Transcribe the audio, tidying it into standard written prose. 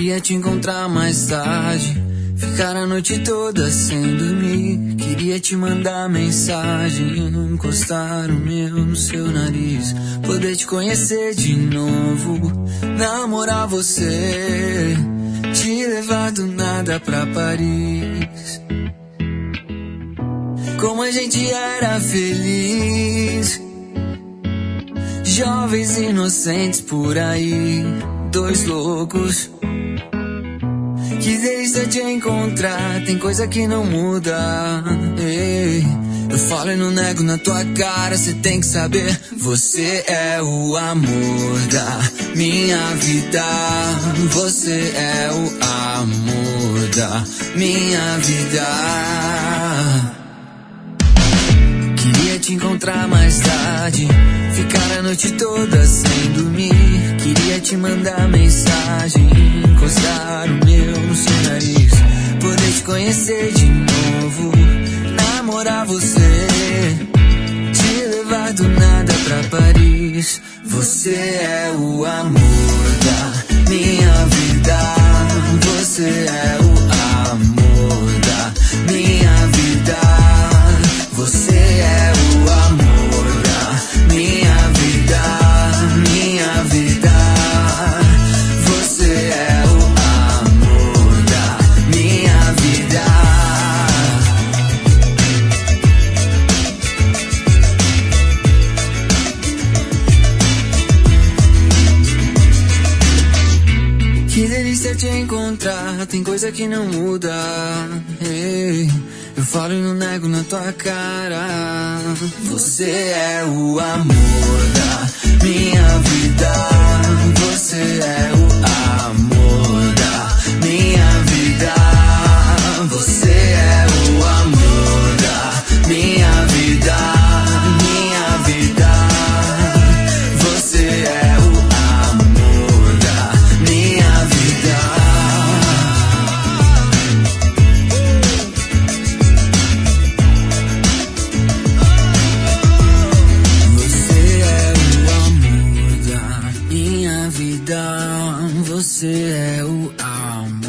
Queria te encontrar mais tarde, ficar a noite toda sem dormir. Queria te mandar mensagem, encostar o meu no seu nariz, poder te conhecer de novo, namorar você, te levar do nada pra Paris. Como a gente era feliz, jovens inocentes por aí, dois loucos. Que delícia te encontrar, tem coisa que não muda. Ei, eu falo e não nego na tua cara, cê tem que saber. Você é o amor da minha vida, você é o amor da minha vida. Queria te encontrar mais tarde, ficar a noite toda sem dormir. Queria te mandar mensagem, encostar o meu no seu nariz, poder te conhecer de novo, namorar você, te levar do nada pra Paris. Você é o amor da minha vida, você é o amor da minha vida. Você é o amor da minha vida, minha vida. Você é o amor da minha vida. Que delícia te encontrar, tem coisa que não muda. Ei, eu falo e não nego na tua cara. Você é o amor da minha vida, você é o amor da minha vida. Você é o amor da minha vida, minha vida. Você é o amor da minha vida. Você é o amor.